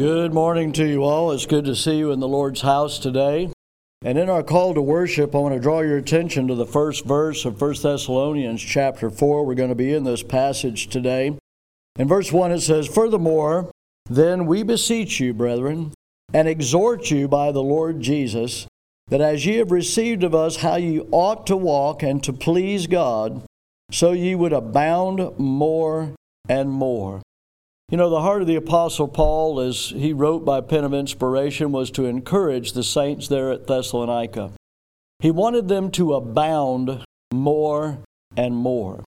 Good morning to you all. It's good to see you in the Lord's house today. And in our call to worship, I want to draw your attention to the first verse of 1 Thessalonians chapter 4. We're going to be in this passage today. In verse 1 it says, "Furthermore, then we beseech you, brethren, and exhort you by the Lord Jesus, that as ye have received of us how ye ought to walk and to please God, so ye would abound more and more." You know, the heart of the Apostle Paul, as he wrote by pen of inspiration, was to encourage the saints there at Thessalonica. He wanted them to abound more and more.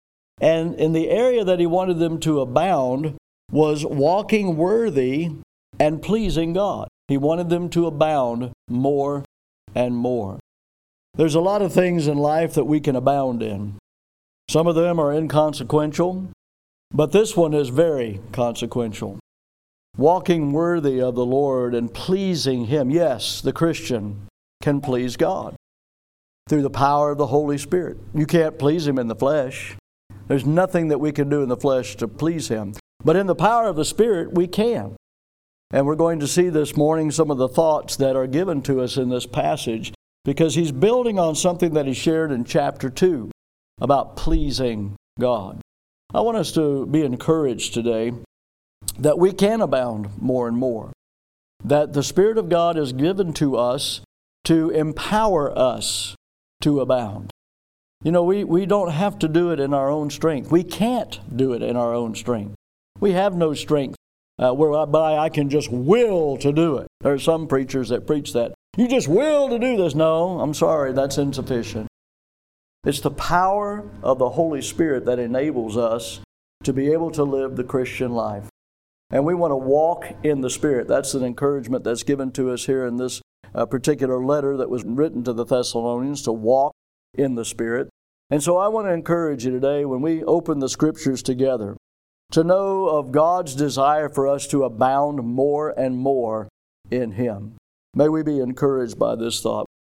And in the area that he wanted them to abound was walking worthy and pleasing God. He wanted them to abound more and more. There's a lot of things in life that we can abound in. Some of them are inconsequential, but this one is very consequential. Walking worthy of the Lord and pleasing Him. Yes, the Christian can please God through the power of the Holy Spirit. You can't please Him in the flesh. There's nothing that we can do in the flesh to please Him. But in the power of the Spirit, we can. And we're going to see this morning some of the thoughts that are given to us in this passage, because he's building on something that he shared in chapter 2 about pleasing God. I want us to be encouraged today that we can abound more and more, that the Spirit of God is given to us to empower us to abound. You know, we don't have to do it in our own strength. We can't do it in our own strength. We have no strength whereby I can just will to do it. There are some preachers that preach that. You just will to do this. No, I'm sorry, that's insufficient. It's the power of the Holy Spirit that enables us to be able to live the Christian life. And we want to walk in the Spirit. That's an encouragement that's given to us here in this particular letter that was written to the Thessalonians, to walk in the Spirit. And so I want to encourage you today, when we open the Scriptures together, to know of God's desire for us to abound more and more in Him. May we be encouraged by this thought.